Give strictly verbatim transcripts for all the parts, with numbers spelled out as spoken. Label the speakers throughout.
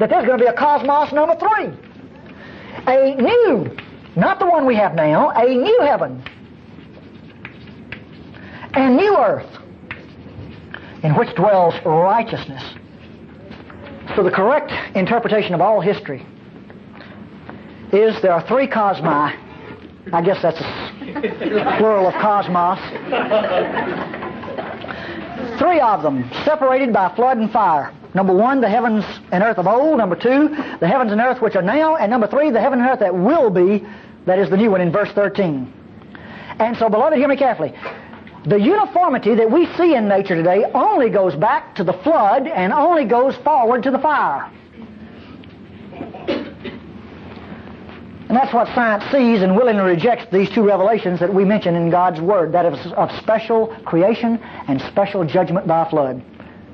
Speaker 1: that there's going to be a cosmos number three. A new, not the one we have now, a new heaven and new earth in which dwells righteousness. So the correct interpretation of all history is there are three cosmi. I guess that's a plural of cosmos. Three of them, separated by flood and fire. Number one, the heavens and earth of old. Number two, the heavens and earth which are now. And number three, the heaven and earth that will be. That is the new one in verse thirteen. And so, beloved, hear me carefully. The uniformity that we see in nature today only goes back to the flood and only goes forward to the fire. And that's what science sees and willingly rejects these two revelations that we mention in God's Word, that is of special creation and special judgment by flood.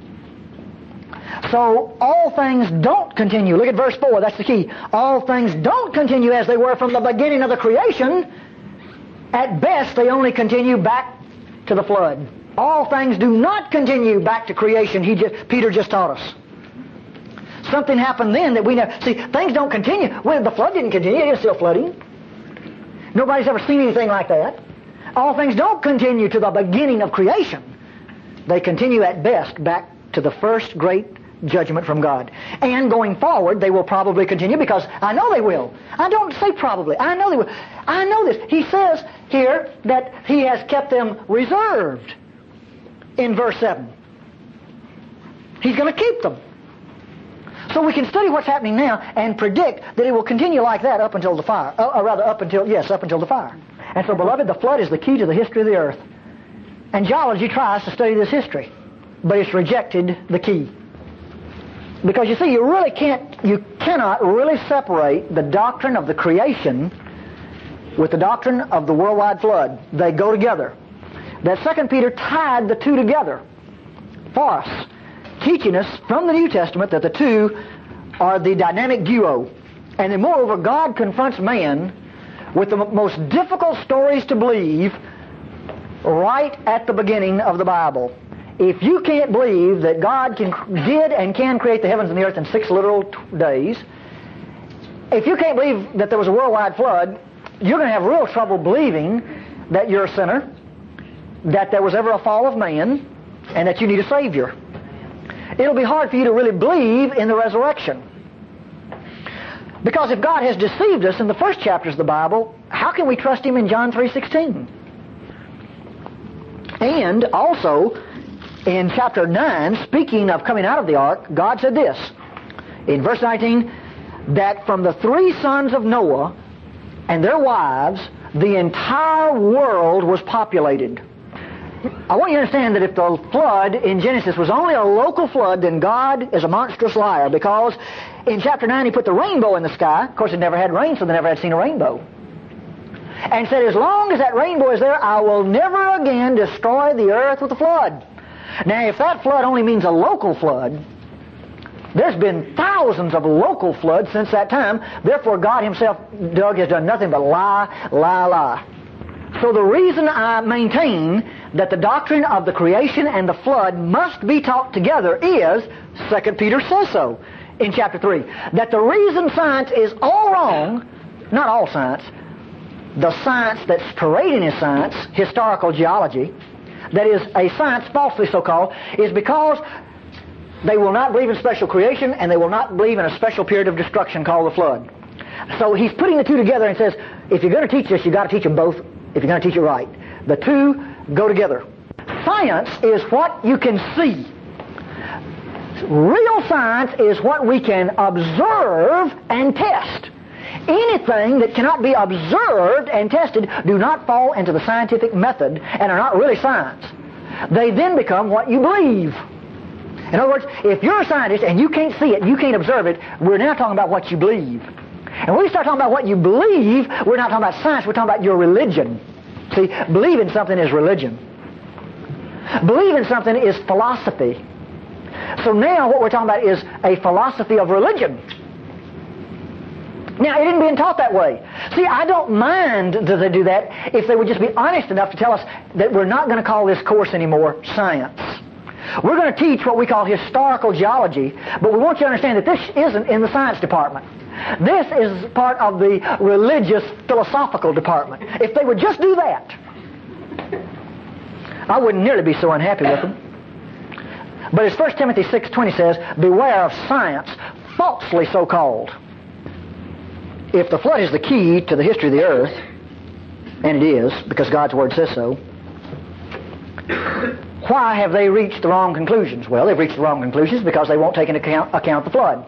Speaker 1: So, all things don't continue. Look at verse four, that's the key. All things don't continue as they were from the beginning of the creation. At best, they only continue back to the flood. All things do not continue back to creation, he just, Peter just taught us. Something happened then that we never... See, things don't continue. Well, the flood didn't continue, it is still flooding. Nobody's ever seen anything like that. All things don't continue to the beginning of creation. They continue at best back to the first great judgment from God. And going forward, they will probably continue, because I know they will. I don't say probably. I know they will. I know this. He says here that He has kept them reserved in verse seven. He's going to keep them. So we can study what's happening now and predict that it will continue like that up until the fire. Uh, or rather, up until, yes, up until the fire. And so, beloved, the flood is the key to the history of the earth. And geology tries to study this history, but it's rejected the key. Because you see, you really can't, you cannot really separate the doctrine of the creation with the doctrine of the worldwide flood. They go together. That Second Peter tied the two together for us, teaching us from the New Testament that the two are the dynamic duo. And then moreover, God confronts man with the m- most difficult stories to believe right at the beginning of the Bible. If you can't believe that God can, did and can create the heavens and the earth in six literal t- days, if you can't believe that there was a worldwide flood, you're going to have real trouble believing that you're a sinner, that there was ever a fall of man, and that you need a Savior. It'll be hard for you to really believe in the resurrection. Because if God has deceived us in the first chapters of the Bible, how can we trust Him in John three sixteen? And also, in chapter nine, speaking of coming out of the ark, God said this, in verse nineteen, that from the three sons of Noah and their wives, the entire world was populated. I want you to understand that if the flood in Genesis was only a local flood, then God is a monstrous liar, because in chapter nine He put the rainbow in the sky. Of course, it never had rain, so they never had seen a rainbow. And said, as long as that rainbow is there, I will never again destroy the earth with a flood. Now, if that flood only means a local flood, there's been thousands of local floods since that time. Therefore, God Himself, Doug, has done nothing but lie, lie, lie. So the reason I maintain that the doctrine of the creation and the flood must be taught together is, Second Peter says so in chapter three, that the reason science is all wrong, not all science, the science that's parading as science, historical geology, that is a science falsely so called, is because they will not believe in special creation and they will not believe in a special period of destruction called the flood. So he's putting the two together and says, if you're going to teach this, you've got to teach them both if you're going to teach it right. The two go together. Science is what you can see. Real science is what we can observe and test. Anything that cannot be observed and tested do not fall into the scientific method and are not really science. They then become what you believe. In other words, if you're a scientist and you can't see it, you can't observe it, we're now talking about what you believe. And when we start talking about what you believe, we're not talking about science, we're talking about your religion. See, believing something is religion. Believing something is philosophy. So now what we're talking about is a philosophy of religion. Now, it isn't being taught that way. See, I don't mind that they do that if they would just be honest enough to tell us that we're not going to call this course anymore science. We're going to teach what we call historical geology, but we want you to understand that this isn't in the science department. This is part of the religious philosophical department. If they would just do that, I wouldn't nearly be so unhappy with them. But as First Timothy six twenty says, beware of science, falsely so called. If the flood is the key to the history of the earth, and it is, because God's Word says so, why have they reached the wrong conclusions? Well, they've reached the wrong conclusions because they won't take into account, account the flood.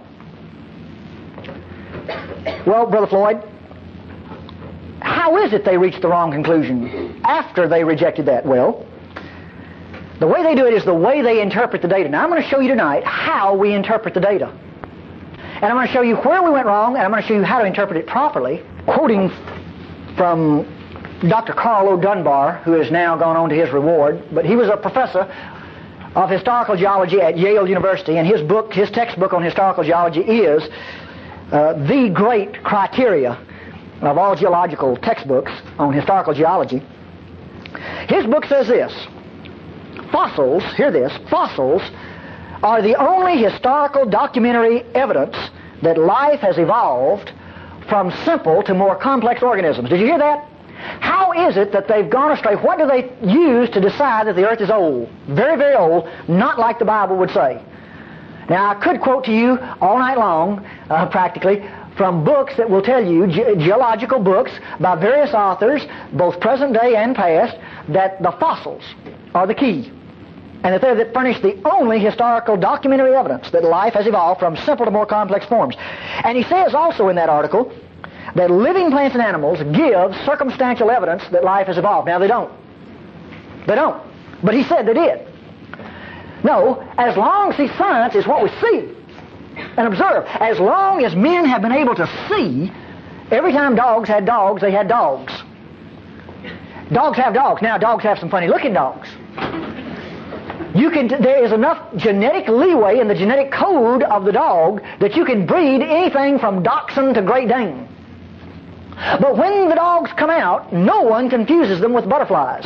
Speaker 1: Well, Brother Floyd, how is it they reached the wrong conclusion after they rejected that? Well, the way they do it is the way they interpret the data. Now, I'm going to show you tonight how we interpret the data. And I'm going to show you where we went wrong, and I'm going to show you how to interpret it properly, quoting from Doctor Carl O. Dunbar, who has now gone on to his reward, but he was a professor of historical geology at Yale University, and his book, his textbook on historical geology is uh, the great criteria of all geological textbooks on historical geology. His book says this: fossils, hear this, fossils are the only historical documentary evidence that life has evolved from simple to more complex organisms. Did you hear that? How is it that they've gone astray? What do they use to decide that the earth is old? Very, very old, not like the Bible would say. Now, I could quote to you all night long, uh, practically, from books that will tell you, ge- geological books by various authors, both present day and past, that the fossils are the key. And that they that furnish the only historical documentary evidence that life has evolved from simple to more complex forms. And he says also in that article that living plants and animals give circumstantial evidence that life has evolved. Now, they don't. They don't. But he said they did. No, as long as see, science is what we see and observe. As long as men have been able to see, every time dogs had dogs, they had dogs. Dogs have dogs. Now, dogs have some funny-looking dogs. You can, there is enough genetic leeway in the genetic code of the dog that you can breed anything from Dachshund to Great Dane. But when the dogs come out, no one confuses them with butterflies.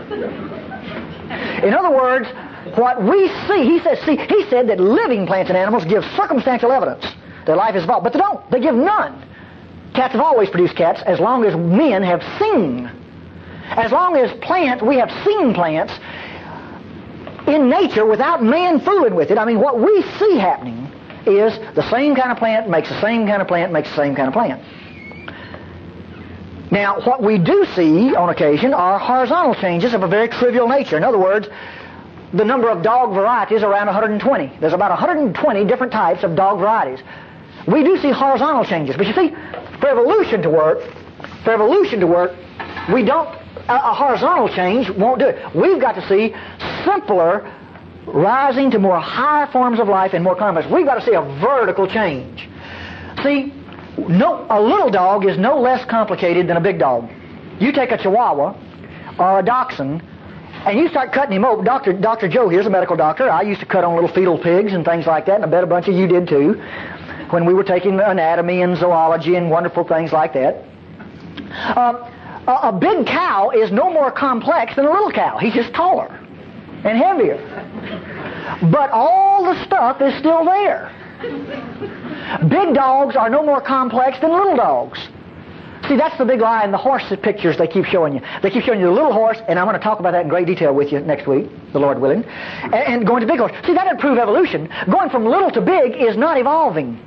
Speaker 1: In other words, what we see, he says, see, he said that living plants and animals give circumstantial evidence that life is evolved, but they don't. They give none. Cats have always produced cats as long as men have seen. As long as plants, we have seen plants in nature without man fooling with it. I mean, what we see happening is the same kind of plant makes the same kind of plant makes the same kind of plant. Now, what we do see on occasion are horizontal changes of a very trivial nature. In other words, the number of dog varieties around one hundred twenty. There's about one hundred twenty different types of dog varieties. We do see horizontal changes. But you see, for evolution to work, for evolution to work, we don't, a, a horizontal change won't do it. We've got to see simpler, rising to more higher forms of life and more complex. We've got to see a vertical change. See, no, a little dog is no less complicated than a big dog. You take a Chihuahua or a Dachshund, and you start cutting him open. Doctor Doctor Joe here's a medical doctor. I used to cut on little fetal pigs and things like that, and I bet a bunch of you did too, when we were taking anatomy and zoology and wonderful things like that. Um, a, a big cow is no more complex than a little cow. He's just taller and heavier. But all the stuff is still there. Big dogs are no more complex than little dogs. See, that's the big lie in the horse pictures they keep showing you. They keep showing you the little horse, and I'm going to talk about that in great detail with you next week, the Lord willing, and, and going to big horse. See, that doesn't prove evolution. Going from little to big is not evolving.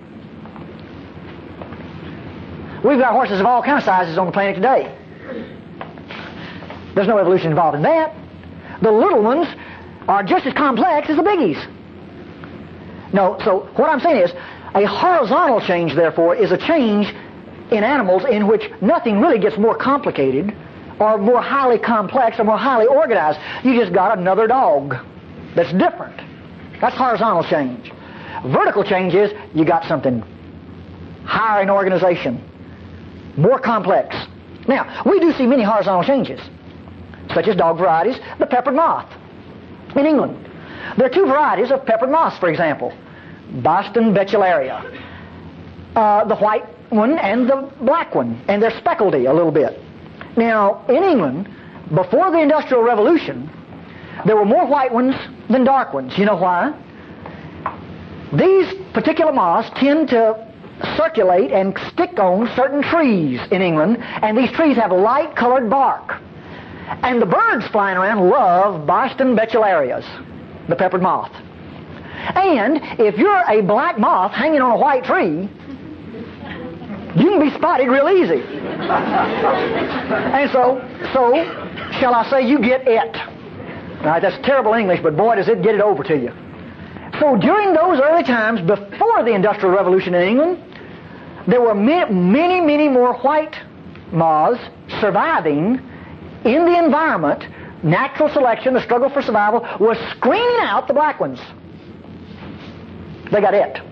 Speaker 1: We've got horses of all kinds of sizes on the planet today. There's no evolution involved in that. The little ones are just as complex as the biggies. No, so what I'm saying is, a horizontal change, therefore, is a change in animals in which nothing really gets more complicated or more highly complex or more highly organized. You just got another dog that's different. That's horizontal change. Vertical change is you got something higher in organization, more complex. Now, we do see many horizontal changes, such as dog varieties, the peppered moth in England. There are two varieties of peppered moths, for example, Boston Bechellaria, uh, the white one and the black one, and they're speckledy a little bit. Now, in England, before the Industrial Revolution, there were more white ones than dark ones. You know why? These particular moths tend to circulate and stick on certain trees in England, and these trees have light-colored bark. And the birds flying around love Boston betularias, the peppered moth. And if you're a black moth hanging on a white tree, you can be spotted real easy. And so, so, shall I say, you get it. All right, that's terrible English, but boy, does it get it over to you. So during those early times, before the Industrial Revolution in England, there were many, many, many more white moths surviving in the environment. Natural selection, the struggle for survival, was screening out the black ones. They got it.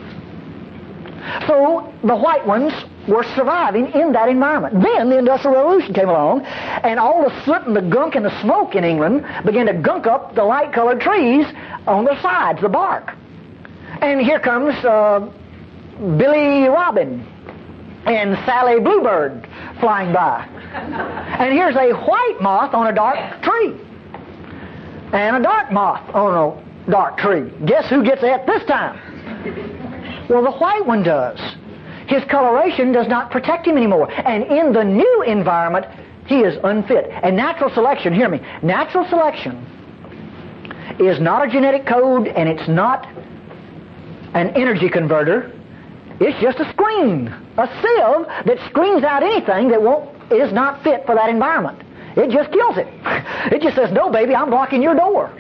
Speaker 1: So the white ones were surviving in that environment. Then the Industrial Revolution came along, and all the soot and the gunk and the smoke in England began to gunk up the light-colored trees on the sides, the bark. And here comes uh, Billy Robin and Sally Bluebird flying by. And here's a white moth on a dark tree. And a dark moth on a dark tree. Guess who gets it this time? Well, the white one does. His coloration does not protect him anymore. And in the new environment, he is unfit. And natural selection, hear me, natural selection is not a genetic code, and it's not an energy converter. It's just a screen, a sieve that screens out anything that won't, is not fit for that environment. It just kills it. It just says, no, baby, I'm blocking your door.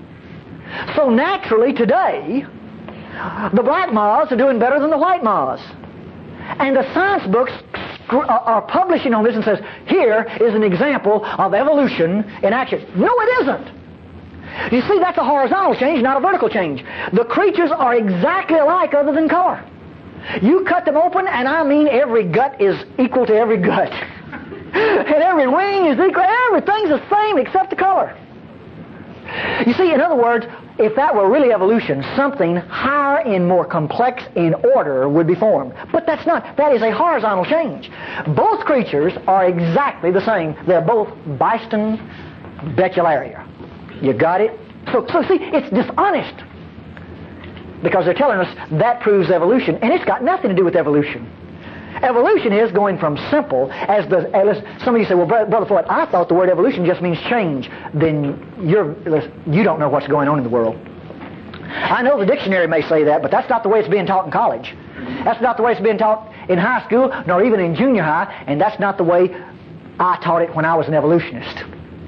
Speaker 1: So naturally today, the black moths are doing better than the white moths. And the science books are publishing on this and says, here is an example of evolution in action. No, it isn't. You see, that's a horizontal change, not a vertical change. The creatures are exactly alike other than color. You cut them open, and I mean every gut is equal to every gut. And every wing is equal. Everything's the same except the color. You see, in other words, if that were really evolution, something higher and more complex in order would be formed. But that's not. That is a horizontal change. Both creatures are exactly the same. They're both Boston betularia. You got it? So, so see, it's dishonest. Because they're telling us that proves evolution, and it's got nothing to do with evolution. Evolution is going from simple as the... As some of you say, well, Brother Floyd, I thought the word evolution just means change. Then you're, you don't know what's going on in the world. I know the dictionary may say that, but that's not the way it's being taught in college. That's not the way it's being taught in high school, nor even in junior high, and that's not the way I taught it when I was an evolutionist.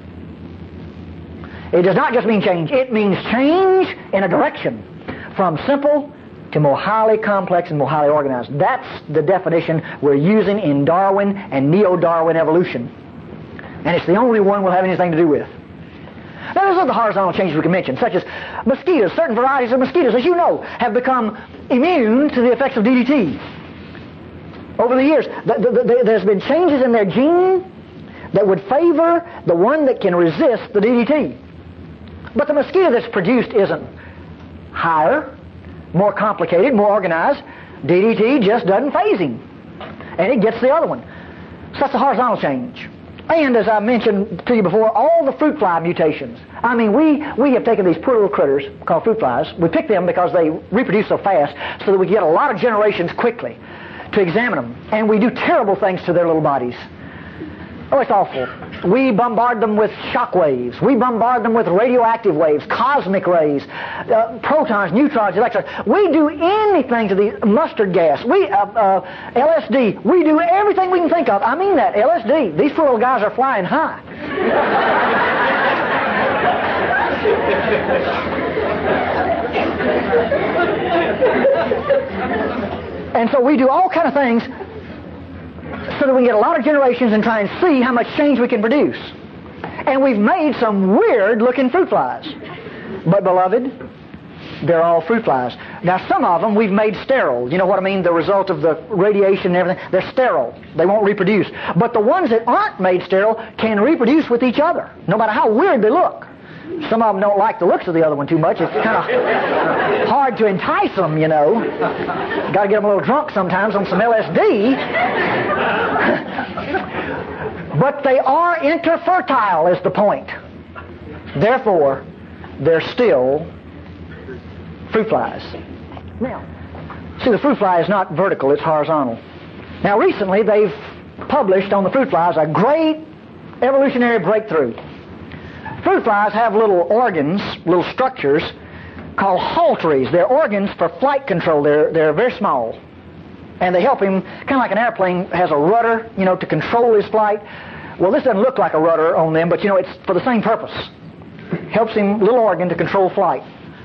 Speaker 1: It does not just mean change. It means change in a direction from simple to more highly complex and more highly organized. That's the definition we're using in Darwin and Neo-Darwin evolution. And it's the only one we'll have anything to do with. Now, there's other horizontal changes we can mention, such as mosquitoes. Certain varieties of mosquitoes, as you know, have become immune to the effects of D D T. Over the years, the, the, the, there's been changes in their gene that would favor the one that can resist the D D T. But the mosquito that's produced isn't higher, more complicated, more organized. D D T just doesn't phase him. And it gets the other one. So that's a horizontal change. And as I mentioned to you before, all the fruit fly mutations. I mean, we, we have taken these poor little critters called fruit flies. We pick them because they reproduce so fast so that we get a lot of generations quickly to examine them. And we do terrible things to their little bodies. Oh, it's awful. We bombard them with shock waves. We bombard them with radioactive waves, cosmic rays, uh, protons, neutrons, electrons. We do anything to the mustard gas. We uh, uh, L S D. We do everything we can think of. I mean that, L S D. These poor little guys are flying high. And so we do all kind of things so that we can get a lot of generations and try and see how much change we can produce. And we've made some weird-looking fruit flies. But, beloved, they're all fruit flies. Now, some of them we've made sterile. You know what I mean? The result of the radiation and everything. They're sterile. They won't reproduce. But the ones that aren't made sterile can reproduce with each other, no matter how weird they look. Some of them don't like the looks of the other one too much. It's kind of hard to entice them, you know. Got to get them a little drunk sometimes on some L S D. But they are interfertile is the point. Therefore, they're still fruit flies. Now, see, the fruit fly is not vertical, it's horizontal. Now, recently they've published on the fruit flies a great evolutionary breakthrough. Fruit flies have little organs, little structures called halteres. They're organs for flight control. They're, they're very small. And they help him, kind of like an airplane has a rudder, you know, to control his flight. Well, this doesn't look like a rudder on them, but, you know, it's for the same purpose. Helps him, little organ, to control flight.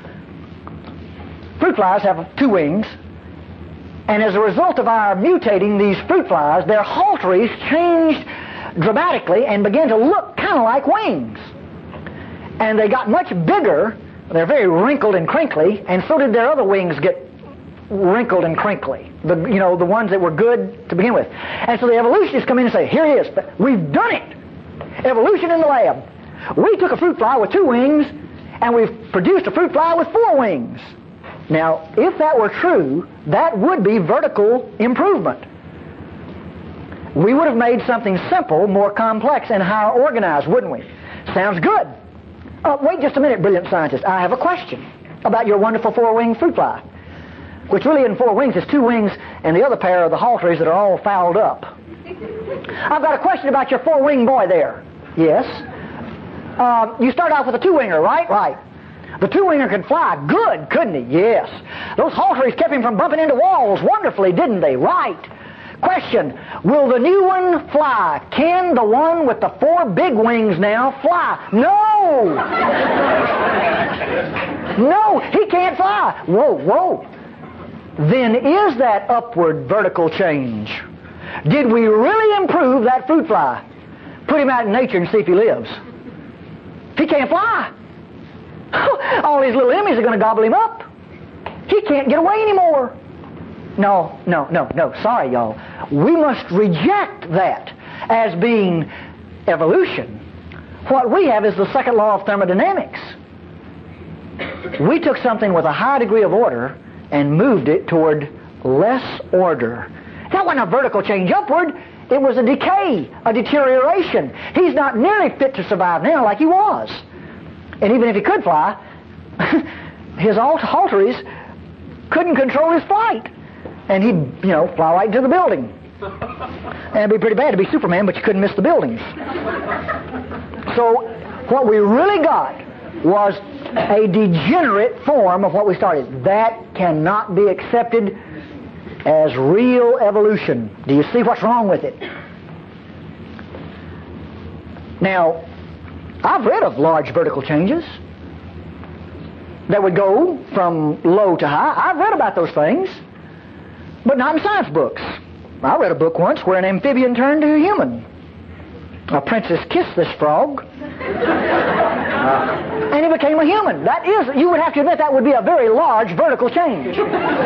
Speaker 1: Fruit flies have two wings, and as a result of our mutating these fruit flies, their halteres changed dramatically and began to look kind of like wings. And they got much bigger. They're very wrinkled and crinkly, and so did their other wings get wrinkled and crinkly. The, you know, the ones that were good to begin with. And so the evolutionists come in and say, here it is. We've done it. Evolution in the lab. We took a fruit fly with two wings, and we've produced a fruit fly with four wings. Now, if that were true, that would be vertical improvement. We would have made something simple more complex and higher organized, wouldn't we? Sounds good. Uh, wait just a minute, brilliant scientist. I have a question about your wonderful four-winged fruit fly, which really isn't four wings, it's two wings, and the other pair are the halteres that are all fouled up. I've got a question about your four-winged boy there. Yes? Uh, you start off with a two-winger, right? Right. The two-winger could fly good, couldn't he? Yes. Those halteres kept him from bumping into walls wonderfully, didn't they? Right. Question, will the new one fly? Can the one with the four big wings now fly? No! No, he can't fly. Whoa, whoa. Then is that upward vertical change? Did we really improve that fruit fly? Put him out in nature and see if he lives. He can't fly. All his little enemies are going to gobble him up. He can't get away anymore. No, no, no, no. Sorry, y'all. We must reject that as being evolution. What we have is the second law of thermodynamics. We took something with a high degree of order and moved it toward less order. That wasn't a vertical change upward. It was a decay, a deterioration. He's not nearly fit to survive now like he was. And even if he could fly, his halteres couldn't control his flight. And he'd, you know, fly right into the building. And it'd be pretty bad to be Superman, but you couldn't miss the buildings. So what we really got was a degenerate form of what we started. That cannot be accepted as real evolution. Do you see what's wrong with it? Now, I've read of large vertical changes that would go from low to high. I've read about those things, but not in science books. I read a book once where an amphibian turned to a human. A princess kissed this frog, and he became a human. That is, you would have to admit, that would be a very large vertical change.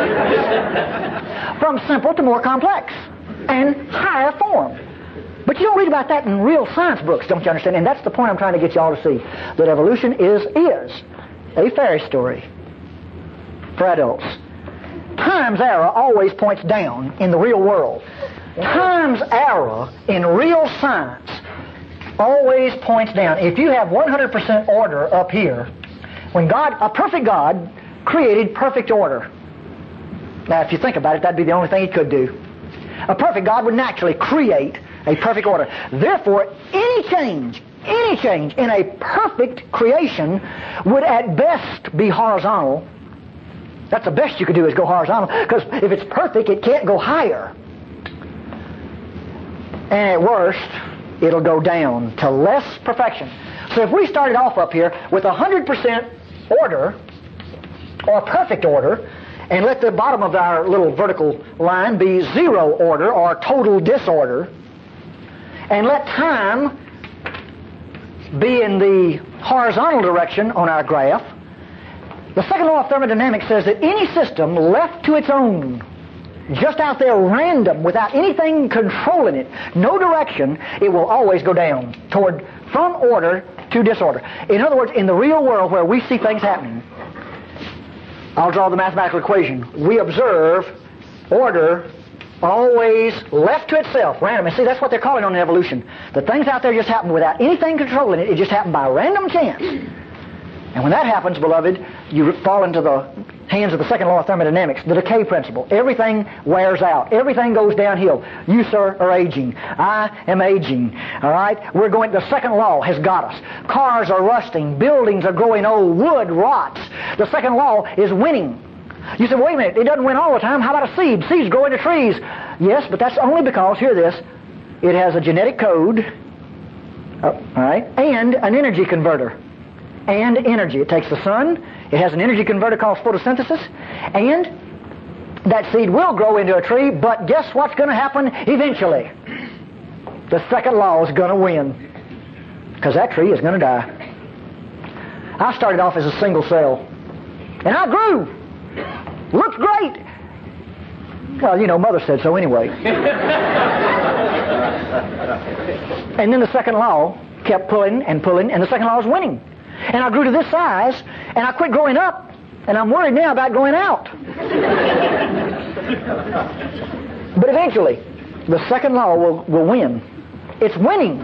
Speaker 1: From simple to more complex and higher form. But you don't read about that in real science books, don't you understand? And that's the point I'm trying to get you all to see. That evolution is, is a fairy story for adults. Time's arrow always points down in the real world. Time's arrow in real science always points down. If you have one hundred percent order up here, when God, a perfect God, created perfect order. Now, if you think about it, that'd be the only thing He could do. A perfect God would naturally create a perfect order. Therefore, any change, any change in a perfect creation would at best be horizontal. That's the best you could do, is go horizontal, because if it's perfect, it can't go higher. And at worst, it'll go down to less perfection. So if we started off up here with one hundred percent order, or perfect order, and let the bottom of our little vertical line be zero order or total disorder, and let time be in the horizontal direction on our graph, the second law of thermodynamics says that any system left to its own, just out there random, without anything controlling it, no direction, it will always go down toward, from order to disorder. In other words, in the real world where we see things happening, I'll draw the mathematical equation. We observe order always left to itself, random. And see, that's what they're calling on in evolution. The things out there just happen without anything controlling it. It just happened by random chance. And when that happens, beloved, you fall into the hands of the second law of thermodynamics, the decay principle. Everything wears out. Everything goes downhill. You, sir, are aging. I am aging. All right? We're going, the second law has got us. Cars are rusting. Buildings are growing old. Wood rots. The second law is winning. You say, wait a minute, it doesn't win all the time. How about a seed? Seeds grow into trees. Yes, but that's only because, hear this, it has a genetic code, all right, and an energy converter. And energy. It takes the sun, it has an energy converter called photosynthesis, and that seed will grow into a tree, but guess what's going to happen eventually? The second law is going to win, because that tree is going to die. I started off as a single cell, and I grew. Looks great. Well, you know, Mother said so anyway. And then the second law kept pulling and pulling, and the second law was winning. And I grew to this size, and I quit growing up, and I'm worried now about going out. But eventually, the second law will, will win. It's winning.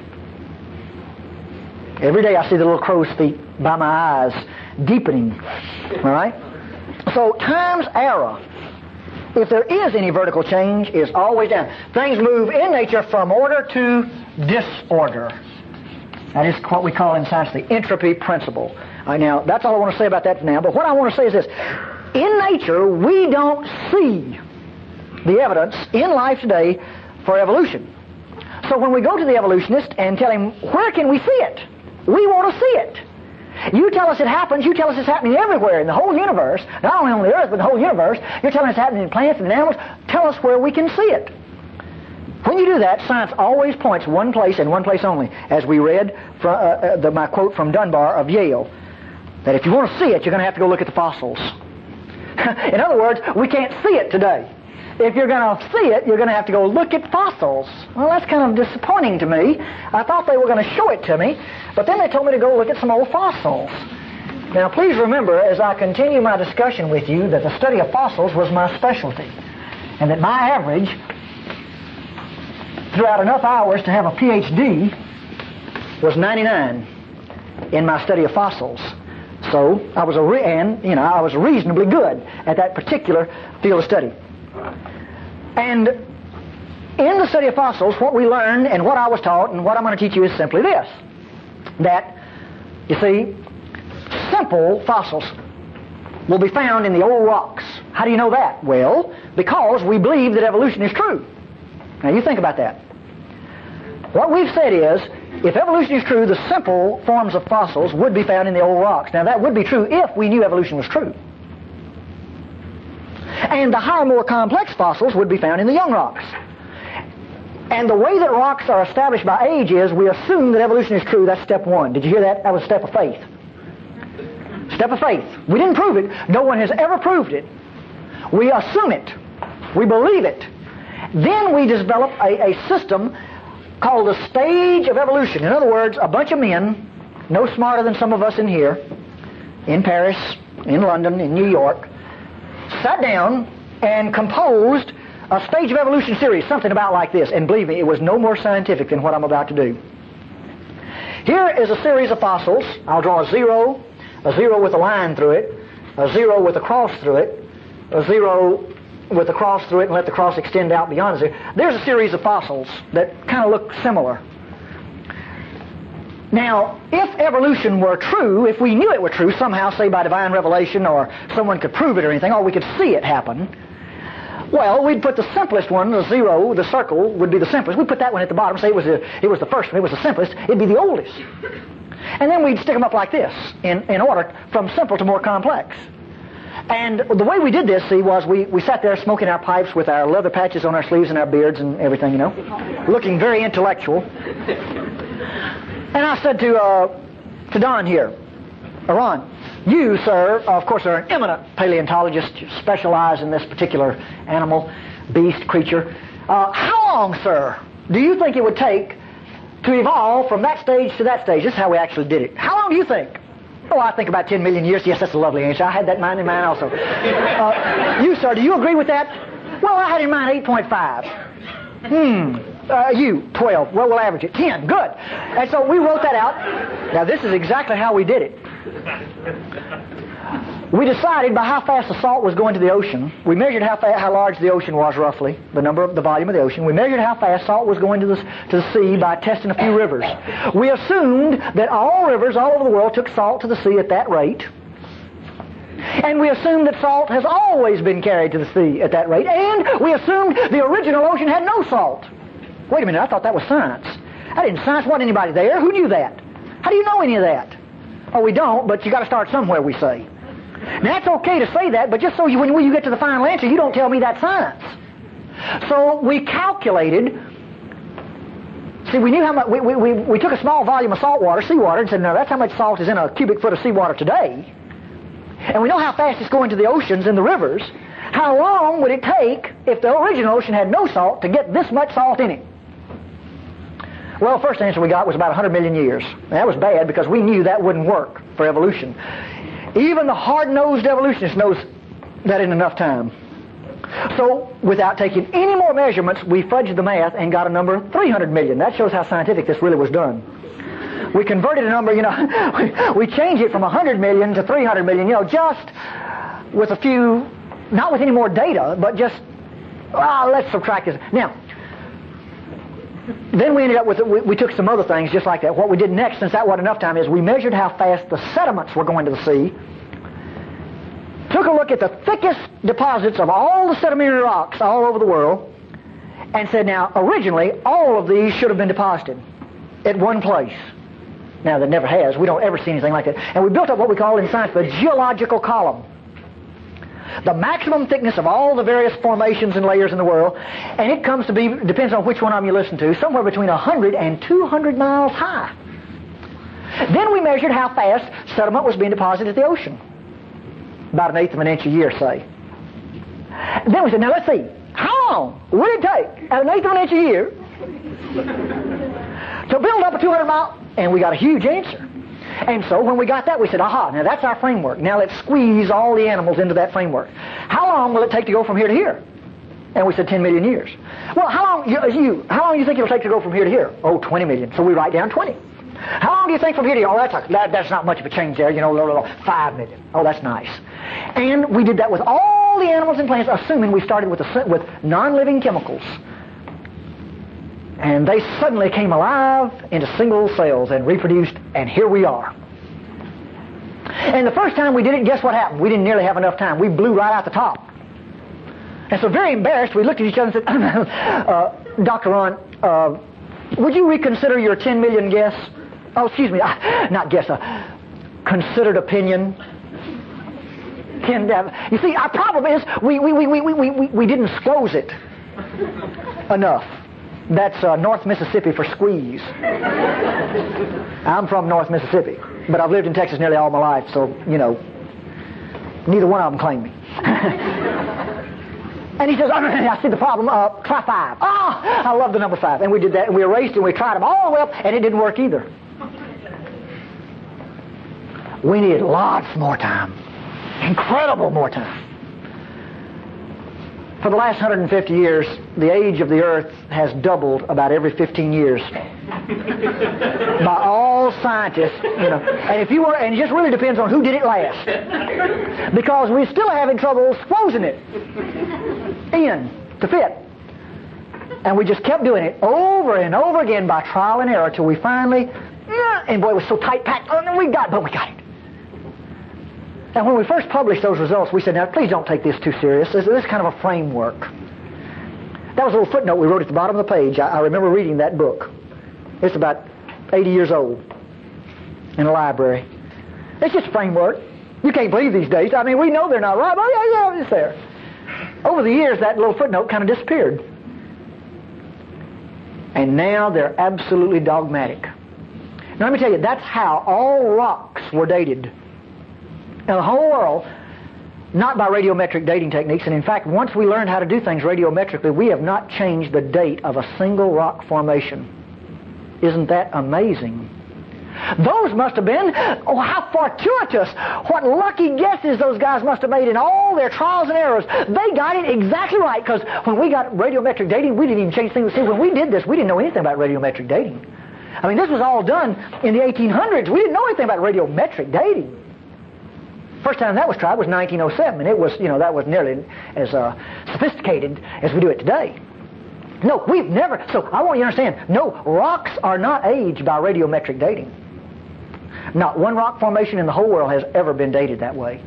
Speaker 1: Every day I see the little crow's feet by my eyes, deepening. All right? So time's era, if there is any vertical change, is always down. Things move in nature from order to disorder. That is what we call in science the entropy principle. All right, now, that's all I want to say about that for now. But what I want to say is this. In nature, we don't see the evidence in life today for evolution. So when we go to the evolutionist and tell him, where can we see it? We want to see it. You tell us it happens, you tell us it's happening everywhere in the whole universe, not only on the earth, but the whole universe. You're telling us it's happening in plants and animals. Tell us where we can see it. When you do that, science always points one place and one place only, as we read from, uh, uh, the, my quote from Dunbar of Yale, that if you want to see it, you're going to have to go look at the fossils. In other words, we can't see it today. If you're going to see it, you're going to have to go look at fossils. Well, that's kind of disappointing to me. I thought they were going to show it to me, but then they told me to go look at some old fossils. Now, please remember, as I continue my discussion with you, that the study of fossils was my specialty, and that my average, throughout enough hours to have a P H D, was ninety-nine in my study of fossils. So I was a re- and you know I was reasonably good at that particular field of study. And in the study of fossils, what we learned and what I was taught and what I'm going to teach you is simply this: that, you see, simple fossils will be found in the old rocks. How do you know that? Well, because we believe that evolution is true. Now you think about that. What we've said is, if evolution is true, the simple forms of fossils would be found in the old rocks. Now that would be true if we knew evolution was true. And the higher, more complex fossils would be found in the young rocks. And the way that rocks are established by age is we assume that evolution is true. That's step one. Did you hear that? That was a step of faith. Step of faith. We didn't prove it. No one has ever proved it. We assume it. We believe it. Then we develop a, a system called the stage of evolution. In other words, a bunch of men, no smarter than some of us in here, in Paris, in London, in New York, sat down and composed a stage of evolution series, something about like this. And believe me, it was no more scientific than what I'm about to do. Here is a series of fossils. I'll draw a zero, a zero with a line through it, a zero with a cross through it, a zero with the cross through it, and let the cross extend out beyond zero. There's a series of fossils that kind of look similar. Now, if evolution were true, if we knew it were true, somehow, say by divine revelation, or someone could prove it or anything, or we could see it happen, well, we'd put the simplest one, the zero, the circle, would be the simplest. We'd put that one at the bottom, say it was the, it was the first one, it was the simplest, it'd be the oldest. And then we'd stick them up like this, in, in order from simple to more complex. And the way we did this, see, was we, we sat there smoking our pipes with our leather patches on our sleeves and our beards and everything, you know, looking very intellectual. And I said to uh, to Don here, Ron, you, sir, of course, are an eminent paleontologist. You specialize in this particular animal, beast, creature. Uh, how long, sir, do you think it would take to evolve from that stage to that stage? This is how we actually did it. How long do you think? Oh, I think about ten million years. Yes, that's a lovely answer. I had that mind in mind also. Uh, you, sir, do you agree with that? Well, I had in mind eight point five. Hmm. Uh, you, twelve. Well, we'll average it. ten. Good. And so we wrote that out. Now, this is exactly how we did it. We decided by how fast the salt was going to the ocean. We measured how fa- how large the ocean was roughly, the number of the volume of the ocean. We measured how fast salt was going to the, to the sea by testing a few rivers. We assumed that all rivers all over the world took salt to the sea at that rate. And we assumed that salt has always been carried to the sea at that rate. And we assumed the original ocean had no salt. Wait a minute, I thought that was science. I didn't science want anybody there. Who knew that? How do you know any of that? Oh, we don't, but you got to start somewhere, we say. Now, that's okay to say that, but just so you, when you get to the final answer, you don't tell me that's science. So we calculated. See, we knew how much. We, we, we, we took a small volume of salt water, seawater, and said, no, that's how much salt is in a cubic foot of seawater today. And we know how fast it's going to the oceans and the rivers. How long would it take if the original ocean had no salt to get this much salt in it? Well, the first answer we got was about one hundred million years. And that was bad because we knew that wouldn't work for evolution. Even the hard-nosed evolutionist knows that in enough time. So, without taking any more measurements, we fudged the math and got a number of three hundred million. That shows how scientific this really was done. We converted a number, you know, we, we changed it from one hundred million to three hundred million, you know, just with a few, not with any more data, but just, ah, oh, let's subtract this. Now, then we ended up with, we, we took some other things just like that. What we did next, since that wasn't enough time, is we measured how fast the sediments were going to the sea, took a look at the thickest deposits of all the sedimentary rocks all over the world, and said, now, originally, all of these should have been deposited at one place. Now, that never has. We don't ever see anything like that. And we built up what we call in science the geological column. The maximum thickness of all the various formations and layers in the world, and it comes to be, depends on which one of them you listen to, somewhere between one hundred and two hundred miles high. Then we measured how fast sediment was being deposited at the ocean. About an eighth of an inch a year, say. Then we said, now let's see, how long would it take at an eighth of an inch a year to build up a two hundred mile, and we got a huge answer. And so when we got that, we said, aha, now that's our framework. Now let's squeeze all the animals into that framework. How long will it take to go from here to here? And we said ten million years. Well, how long you, you how long do you think it will take to go from here to here? Oh, twenty million. So we write down twenty. How long do you think from here to here? Oh, that's, a, that, that's not much of a change there, you know, five million. Oh, that's nice. And we did that with all the animals and plants, assuming we started with, a, with non-living chemicals. And they suddenly came alive into single cells and reproduced, and here we are. And the first time we did it, guess what happened? We didn't nearly have enough time. We blew right out the top. And so very embarrassed, we looked at each other and said, uh, Doctor Ron, uh, would you reconsider your ten million guess? Oh, excuse me, not guess, uh, considered opinion. You see, our problem is we, we, we, we, we, we, we didn't squoze it enough. That's uh, North Mississippi for squeeze. I'm from North Mississippi, but I've lived in Texas nearly all my life, so, you know, neither one of them claim me. And he says, oh, I see the problem, uh, try five. Ah, I love the number five. And we did that, and we erased and we tried them all the way up, and it didn't work either. We needed lots more time. Incredible more time. For the last one hundred fifty years, the age of the earth has doubled about every fifteen years. By all scientists, you know. And if you were, and it just really depends on who did it last. Because we're still having trouble squozing it in to fit. And we just kept doing it over and over again by trial and error till we finally, and boy, it was so tight packed, and we got, but we got it. And when we first published those results, we said, now, please don't take this too serious. This, this is kind of a framework. That was a little footnote we wrote at the bottom of the page. I, I remember reading that book. It's about eighty years old in a library. It's just a framework. You can't believe these days. I mean, we know they're not right. Oh, yeah, yeah, it's there. Over the years, that little footnote kind of disappeared. And now they're absolutely dogmatic. Now, let me tell you, that's how all rocks were dated. Now, the whole world, not by radiometric dating techniques, and in fact, once we learned how to do things radiometrically, we have not changed the date of a single rock formation. Isn't that amazing? Those must have been, oh, how fortuitous. What lucky guesses those guys must have made in all their trials and errors. They got it exactly right, because when we got radiometric dating, we didn't even change things. See, when we did this, we didn't know anything about radiometric dating. I mean, this was all done in the eighteen hundreds. We didn't know anything about radiometric dating. First time that was tried was nineteen oh seven, and it was, you know, that was nearly as uh, sophisticated as we do it today. No, we've never, so I want you to understand, no, rocks are not aged by radiometric dating. Not one rock formation in the whole world has ever been dated that way.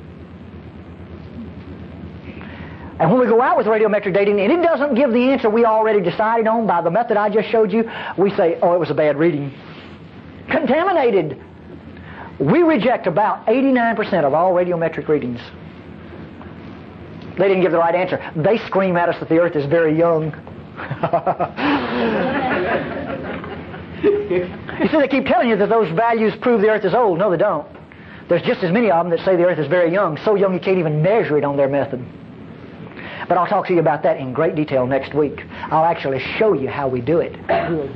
Speaker 1: And when we go out with radiometric dating, and it doesn't give the answer we already decided on by the method I just showed you, we say, oh, it was a bad reading. Contaminated. We reject about eighty-nine percent of all radiometric readings. They didn't give the right answer. They scream at us that the earth is very young. You see, they keep telling you that those values prove the earth is old. No, they don't. There's just as many of them that say the earth is very young, so young you can't even measure it on their method. But I'll talk to you about that in great detail next week. I'll actually show you how we do it.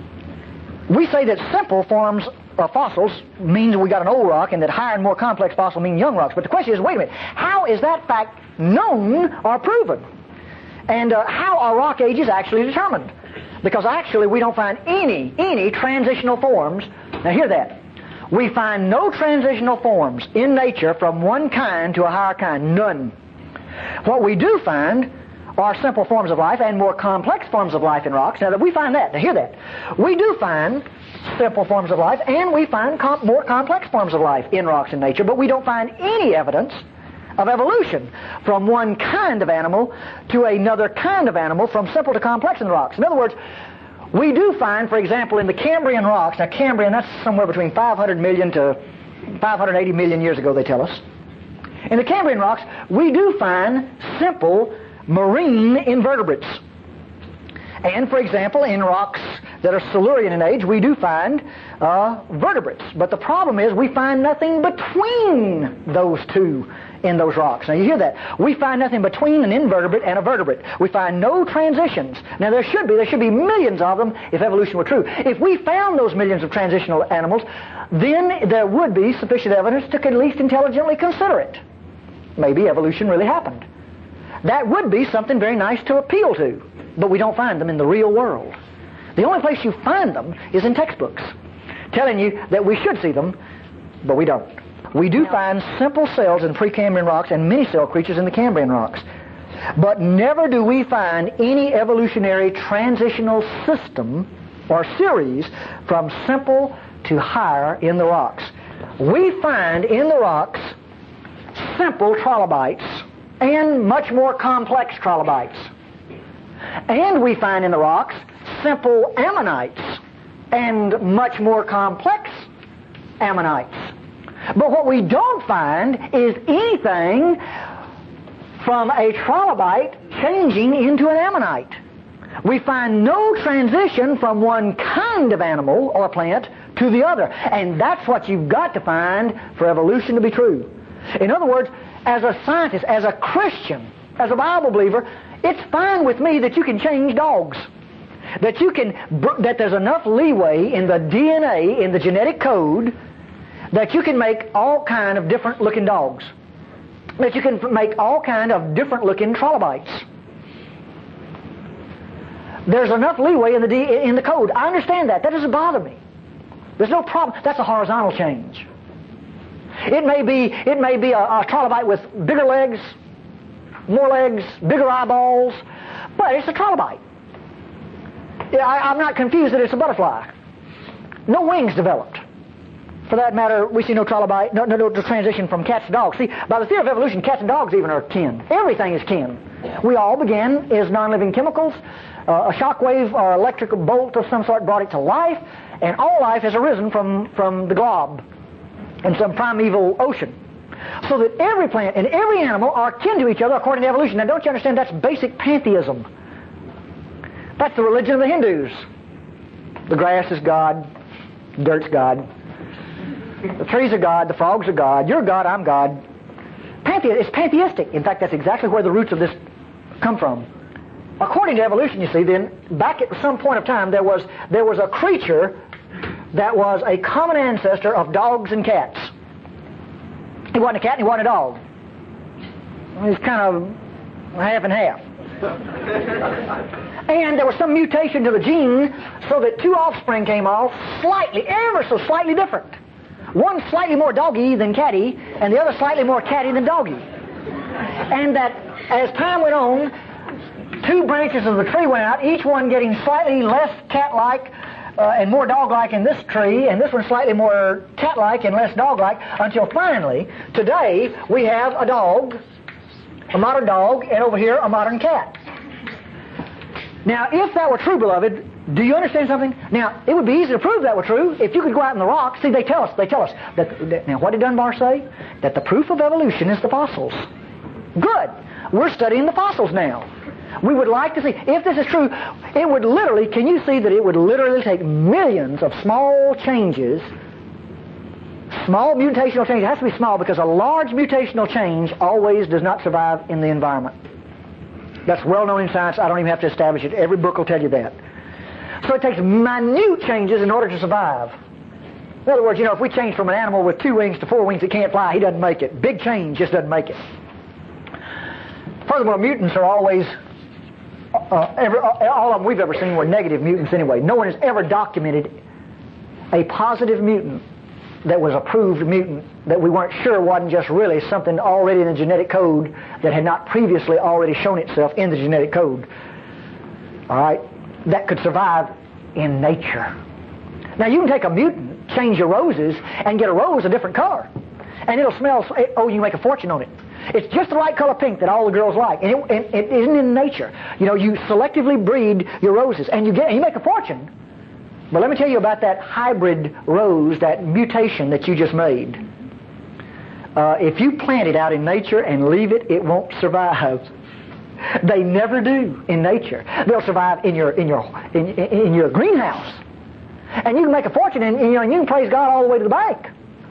Speaker 1: We say that simple forms or fossils means we got an old rock, and that higher and more complex fossils mean young rocks. But the question is, wait a minute, how is that fact known or proven? And uh, how are rock ages actually determined? Because actually we don't find any, any transitional forms. Now hear that. We find no transitional forms in nature from one kind to a higher kind. None. What we do find are simple forms of life and more complex forms of life in rocks. Now that we find that, now hear that. We do find simple forms of life, and we find com- more complex forms of life in rocks in nature, but we don't find any evidence of evolution from one kind of animal to another kind of animal, from simple to complex in the rocks. In other words, we do find, for example, in the Cambrian rocks, now Cambrian, that's somewhere between five hundred million to five hundred eighty million years ago, they tell us. In the Cambrian rocks, we do find simple marine invertebrates. And, for example, in rocks that are Silurian in age, we do find uh, vertebrates. But the problem is we find nothing between those two in those rocks. Now, you hear that. We find nothing between an invertebrate and a vertebrate. We find no transitions. Now, there should be. There should be millions of them if evolution were true. If we found those millions of transitional animals, then there would be sufficient evidence to at least intelligently consider it. Maybe evolution really happened. That would be something very nice to appeal to. But we don't find them in the real world. The only place you find them is in textbooks, telling you that we should see them, but we don't. We do find simple cells in Precambrian rocks and many-cell creatures in the Cambrian rocks. But never do we find any evolutionary transitional system or series from simple to higher in the rocks. We find in the rocks simple trilobites and much more complex trilobites. And we find in the rocks simple ammonites and much more complex ammonites. But what we don't find is anything from a trilobite changing into an ammonite. We find no transition from one kind of animal or plant to the other. And that's what you've got to find for evolution to be true. In other words, as a scientist, as a Christian, as a Bible believer, it's fine with me that you can change dogs. That you can, that there's enough leeway in the D N A, in the genetic code, that you can make all kind of different looking dogs. That you can make all kind of different looking trilobites. There's enough leeway in the D, in the code. I understand that. That doesn't bother me. There's no problem. That's a horizontal change. It may be, it may be a, a trilobite with bigger legs, more legs, bigger eyeballs, but it's a trilobite. I, I'm not confused that it's a butterfly. No wings developed. For that matter, we see no trilobite, no, no, no transition from cats to dogs. See, by the theory of evolution, cats and dogs even are kin. Everything is kin. We all began as non-living chemicals. Uh, a shock wave or electric bolt of some sort brought it to life, and all life has arisen from, from the glob in some primeval ocean. So that every plant and every animal are kin to each other according to evolution. Now, don't you understand that's basic pantheism? That's the religion of the Hindus. The grass is God, dirt's God. The trees are God, the frogs are God, you're God, I'm God. Panthe- it's pantheistic. In fact, that's exactly where the roots of this come from. According to evolution, you see, then, back at some point of time, there was there was a creature that was a common ancestor of dogs and cats. He wasn't a cat and he wasn't a dog. He was kind of half and half. And there was some mutation to the gene so that two offspring came off slightly, ever so slightly different. One slightly more doggy than catty, and the other slightly more catty than doggy. And that as time went on, two branches of the tree went out, each one getting slightly less cat-like uh, and more dog-like in this tree, and this one slightly more cat-like and less dog-like, until finally, today, we have a dog, a modern dog, and over here, a modern cat. Now, if that were true, beloved, do you understand something? Now, it would be easy to prove that were true if you could go out in the rocks. See, they tell us, they tell us. That, that, now, what did Dunbar say? That the proof of evolution is the fossils. Good. We're studying the fossils now. We would like to see, if this is true, it would literally, can you see that it would literally take millions of small changes, small mutational change. It has to be small because a large mutational change always does not survive in the environment. That's well known in science. I don't even have to establish it. Every book will tell you that. So it takes minute changes in order to survive. In other words, you know, if we change from an animal with two wings to four wings that can't fly, he doesn't make it. Big change just doesn't make it. Furthermore, mutants are always, uh, every, all of them we've ever seen were negative mutants anyway. No one has ever documented a positive mutant that was a proved mutant that we weren't sure wasn't just really something already in the genetic code that had not previously already shown itself in the genetic code. All right? That could survive in nature. Now, you can take a mutant, change your roses, and get a rose a different color. And it'll smell, oh, you can make a fortune on it. It's just the right color pink that all the girls like. And it, and it isn't in nature. You know, you selectively breed your roses, and you get, and you make a fortune. But let me tell you about that hybrid rose, that mutation that you just made. Uh, if you plant it out in nature and leave it, it won't survive. They never do in nature. They'll survive in your in your in, in your greenhouse, and you can make a fortune, and, and you know and you can praise God all the way to the bank.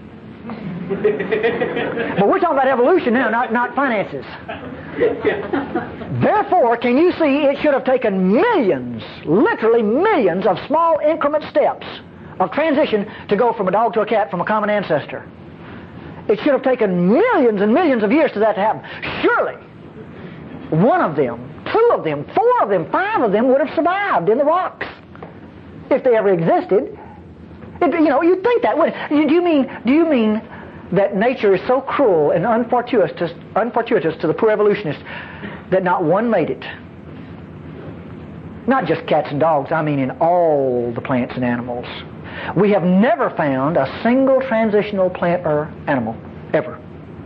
Speaker 1: But we're talking about evolution now, not not finances. Therefore, can you see it should have taken millions, literally millions of small increment steps of transition to go from a dog to a cat from a common ancestor. It should have taken millions and millions of years for that to happen. Surely, one of them, two of them, four of them, five of them would have survived in the rocks if they ever existed. It, you know, you'd think that would. Do you mean? Do you mean that nature is so cruel and unfortuitous to, unfortuitous to the poor evolutionists that not one made it? Not just cats and dogs. I mean, in all the plants and animals, we have never found a single transitional plant or animal ever.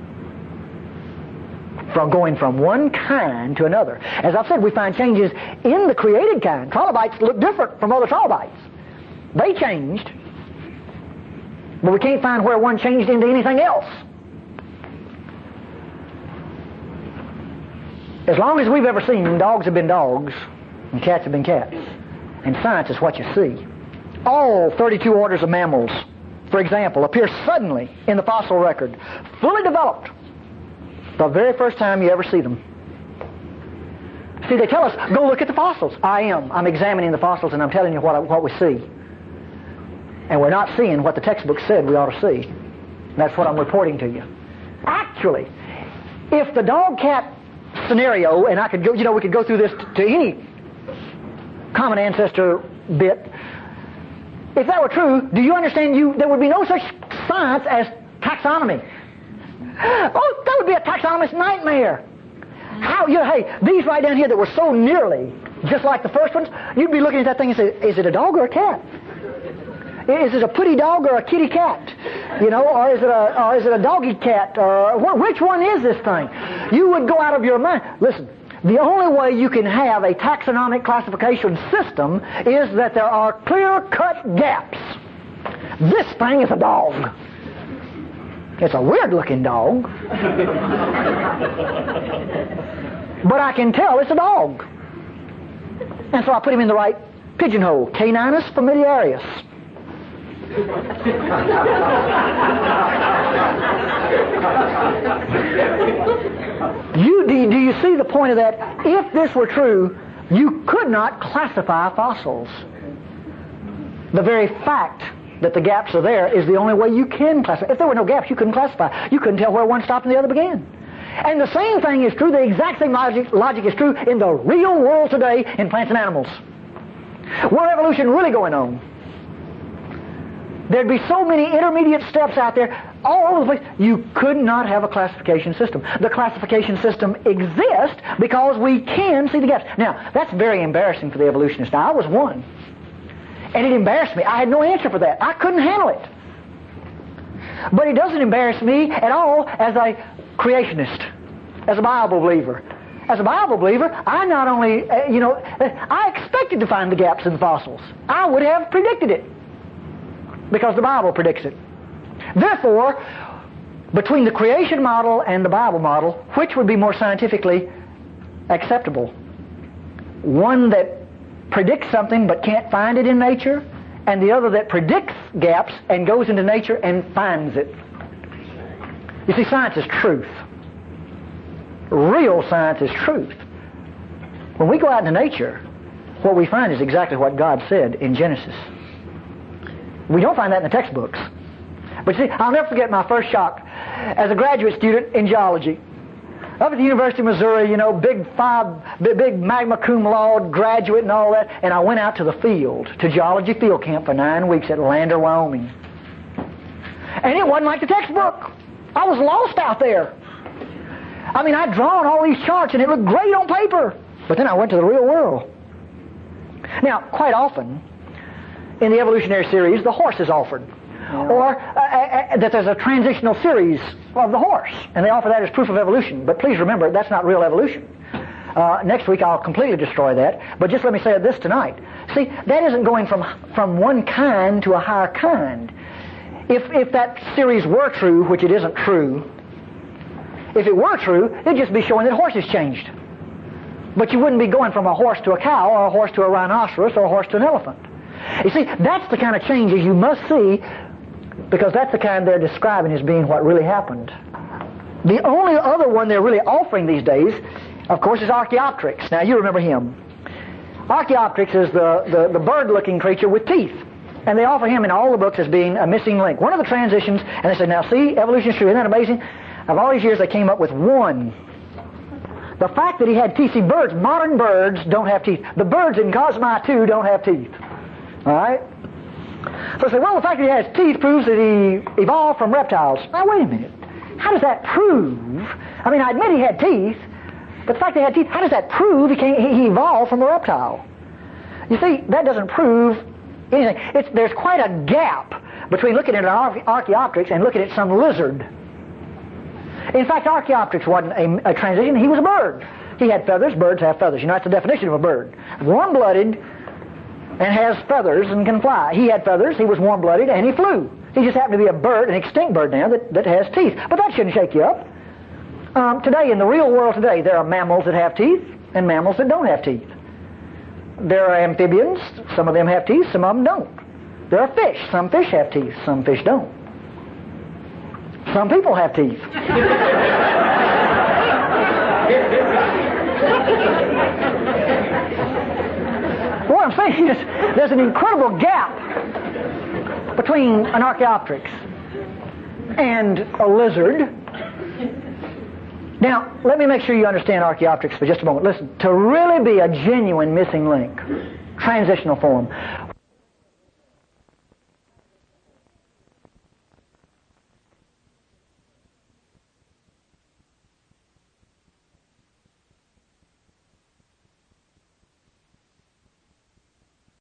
Speaker 1: From going from one kind to another. As I've said, we find changes in the created kind. Trilobites look different from other trilobites. They changed, but we can't find where one changed into anything else. As long as we've ever seen, dogs have been dogs, and cats have been cats. And science is what you see. All thirty-two orders of mammals, for example, appear suddenly in the fossil record, fully developed, the very first time you ever see them. See, they tell us, go look at the fossils. I am. I'm examining the fossils, and I'm telling you what, I, what we see. And we're not seeing what the textbook said we ought to see. That's what I'm reporting to you. Actually, if the dog-cat scenario, and I could go, you know, we could go through this to any common ancestor bit. If that were true, do you understand you there would be no such science as taxonomy? Oh, that would be a taxonomist nightmare. How, you know, hey, these right down here that were so nearly just like the first ones, you'd be looking at that thing and say, is it a dog or a cat? Is it a putty dog or a kitty cat? You know, or is it a or is it a doggy cat? Or which one is this thing? You would go out of your mind. Listen, the only way you can have a taxonomic classification system is that there are clear-cut gaps. This thing is a dog. It's a weird-looking dog. But I can tell it's a dog. And so I put him in the right pigeonhole. Caninus familiaris. you, do, do you see the point of that? If this were true, you could not classify fossils. The very fact that the gaps are there is the only way you can classify. If there were no gaps, you couldn't classify. You couldn't tell where one stopped and the other began. And the same thing is true, the exact same logic, logic is true in the real world today in plants and animals. Were evolution really going on, there'd be so many intermediate steps out there all over the place. You could not have a classification system. The classification system exists because we can see the gaps. Now, that's very embarrassing for the evolutionists. Now, I was one. And it embarrassed me. I had no answer for that. I couldn't handle it. But it doesn't embarrass me at all as a creationist, as a Bible believer. As a Bible believer, I not only, uh, you know, I expected to find the gaps in the fossils. I would have predicted it because the Bible predicts it. Therefore, between the creation model and the Bible model, which would be more scientifically acceptable? One that predicts something but can't find it in nature, and the other that predicts gaps and goes into nature and finds it. You see, science is truth. Real science is truth. When we go out into nature, what we find is exactly what God said in Genesis. We don't find that in the textbooks. But see, I'll never forget my first shock as a graduate student in geology. Up at the University of Missouri, you know, big five, big, big magna cum laude graduate and all that, and I went out to the field, to geology field camp for nine weeks at Lander, Wyoming. And it wasn't like the textbook. I was lost out there. I mean, I'd drawn all these charts and it looked great on paper. But then I went to the real world. Now, quite often, in the evolutionary series, the horse is offered. Yeah. Or uh, uh, that there's a transitional series of the horse, and they offer that as proof of evolution. But please remember, that's not real evolution. Uh, next week I'll completely destroy that, but just let me say this tonight. See, that isn't going from from one kind to a higher kind. If if that series were true, which it isn't true, if it were true, it'd just be showing that horses changed. But you wouldn't be going from a horse to a cow, or a horse to a rhinoceros, or a horse to an elephant. You see, that's the kind of changes you must see, because that's the kind they're describing as being what really happened. The only other one they're really offering these days, of course, is Archaeopteryx. Now, you remember him. Archaeopteryx is the, the, the bird-looking creature with teeth. And they offer him in all the books as being a missing link. One of the transitions, and they said, now see, evolution is true. Isn't that amazing? Of all these years, they came up with one. The fact that he had teeth. See, birds, modern birds don't have teeth. The birds in Cosmi two don't have teeth. All right? So I say, well, the fact that he has teeth proves that he evolved from reptiles. Now, wait a minute. How does that prove? I mean, I admit he had teeth, but the fact that he had teeth, how does that prove he, came, he evolved from a reptile? You see, that doesn't prove anything. It's, there's quite a gap between looking at an Archaeopteryx and looking at some lizard. In fact, Archaeopteryx wasn't a, a transition. He was a bird. He had feathers. Birds have feathers. You know, that's the definition of a bird. Warm-blooded and has feathers and can fly. He had feathers. He was warm-blooded and he flew. He just happened to be a bird, an extinct bird now, that, that has teeth. But that shouldn't shake you up. Um, today, in the real world today, there are mammals that have teeth and mammals that don't have teeth. There are amphibians. Some of them have teeth. Some of them don't. There are fish. Some fish have teeth. Some fish don't. Some people have teeth. What I'm saying is there's an incredible gap between an Archaeopteryx and a lizard. Now, let me make sure you understand Archaeopteryx for just a moment. Listen, to really be a genuine missing link, transitional form,